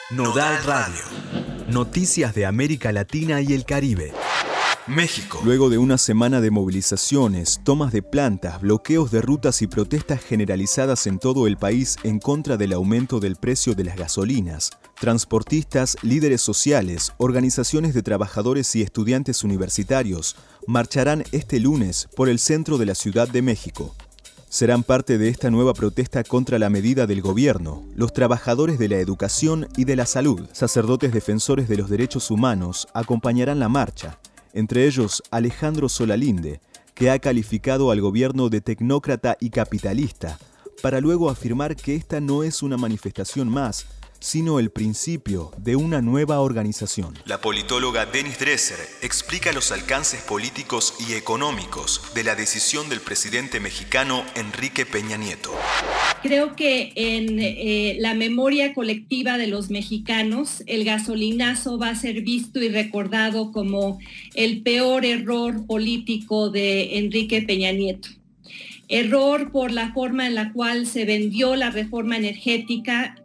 Nodal Radio. Noticias de América Latina y el Caribe. México. Luego de una semana de movilizaciones, tomas de plantas, bloqueos de rutas y protestas generalizadas en todo el país en contra del aumento del precio de las gasolinas, transportistas, líderes sociales, organizaciones de trabajadores y estudiantes universitarios marcharán este lunes por el centro de la Ciudad de México. Serán parte de esta nueva protesta contra la medida del gobierno, los trabajadores de la educación y de la salud, sacerdotes defensores de los derechos humanos acompañarán la marcha, entre ellos Alejandro Solalinde, que ha calificado al gobierno de tecnócrata y capitalista, para luego afirmar que esta no es una manifestación más, sino el principio de una nueva organización. La politóloga Denise Dresser explica los alcances políticos y económicos de la decisión del presidente mexicano Enrique Peña Nieto. Creo que en la memoria colectiva de los mexicanos, el gasolinazo va a ser visto y recordado como el peor error político de Enrique Peña Nieto. Error por la forma en la cual se vendió la reforma energética,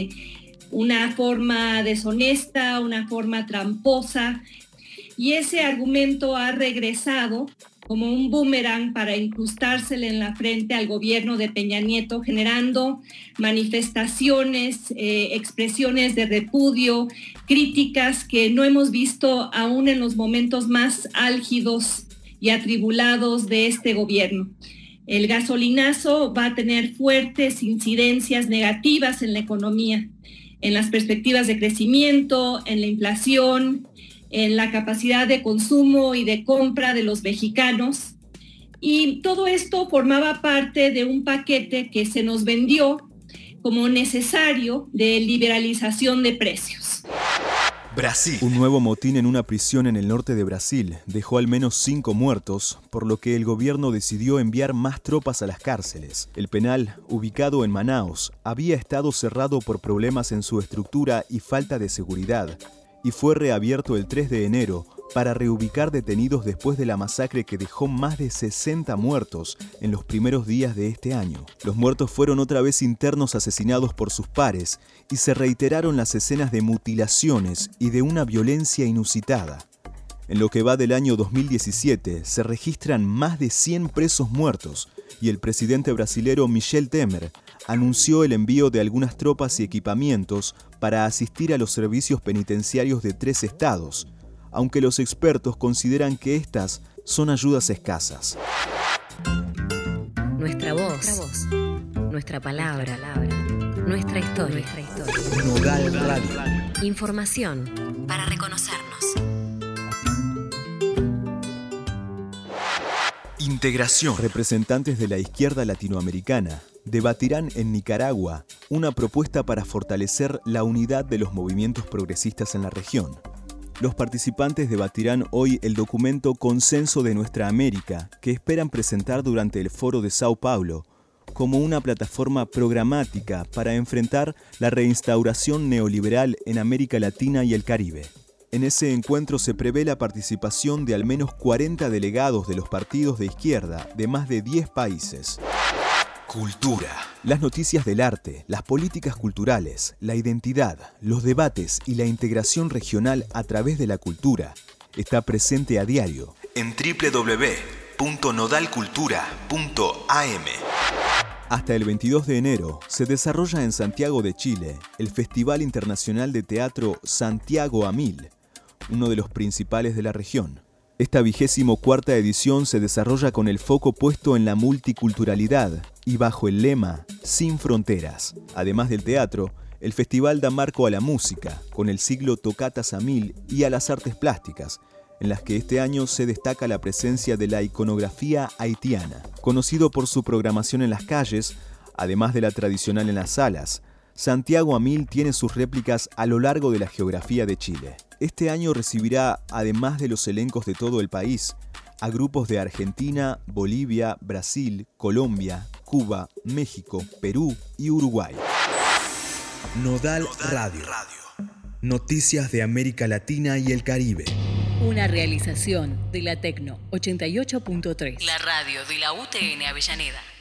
una forma deshonesta, una forma tramposa, y ese argumento ha regresado como un boomerang para incrustársele en la frente al gobierno de Peña Nieto, generando manifestaciones, expresiones de repudio, críticas que no hemos visto aún en los momentos más álgidos y atribulados de este gobierno. El gasolinazo va a tener fuertes incidencias negativas en la economía, en las perspectivas de crecimiento, en la inflación, en la capacidad de consumo y de compra de los mexicanos. Y todo esto formaba parte de un paquete que se nos vendió como necesario de liberalización de precios. Brasil. Un nuevo motín en una prisión en el norte de Brasil dejó al menos 5 muertos, por lo que el gobierno decidió enviar más tropas a las cárceles. El penal, ubicado en Manaus, había estado cerrado por problemas en su estructura y falta de seguridad, y fue reabierto el 3 de enero para reubicar detenidos después de la masacre que dejó más de 60 muertos en los primeros días de este año. Los muertos fueron otra vez internos asesinados por sus pares y se reiteraron las escenas de mutilaciones y de una violencia inusitada. En lo que va del año 2017 se registran más de 100 presos muertos y el presidente brasilero Michel Temer anunció el envío de algunas tropas y equipamientos para asistir a los servicios penitenciarios de 3 estados, aunque los expertos consideran que estas son ayudas escasas. Nuestra voz, nuestra palabra, nuestra historia. Nodal Radio. Información para reconocernos. Integración. Representantes de la izquierda latinoamericana debatirán en Nicaragua una propuesta para fortalecer la unidad de los movimientos progresistas en la región. Los participantes debatirán hoy el documento Consenso de Nuestra América, que esperan presentar durante el Foro de Sao Paulo, como una plataforma programática para enfrentar la reinstauración neoliberal en América Latina y el Caribe. En ese encuentro se prevé la participación de al menos 40 delegados de los partidos de izquierda de más de 10 países. Cultura. Las noticias del arte, las políticas culturales, la identidad, los debates y la integración regional a través de la cultura está presente a diario en www.nodalcultura.am. Hasta el 22 de enero se desarrolla en Santiago de Chile el Festival Internacional de Teatro Santiago a 1000, uno de los principales de la región. Esta 24ª edición se desarrolla con el foco puesto en la multiculturalidad y bajo el lema Sin Fronteras. Además del teatro, el festival da marco a la música, con el ciclo Tocatas a 1000 y a las artes plásticas, en las que este año se destaca la presencia de la iconografía haitiana. Conocido por su programación en las calles, además de la tradicional en las salas, Santiago a 1000 tiene sus réplicas a lo largo de la geografía de Chile. Este año recibirá, además de los elencos de todo el país, a grupos de Argentina, Bolivia, Brasil, Colombia, Cuba, México, Perú y Uruguay. Nodal Radio. Noticias de América Latina y el Caribe. Una realización de la Tecno 88.3. La radio de la UTN Avellaneda.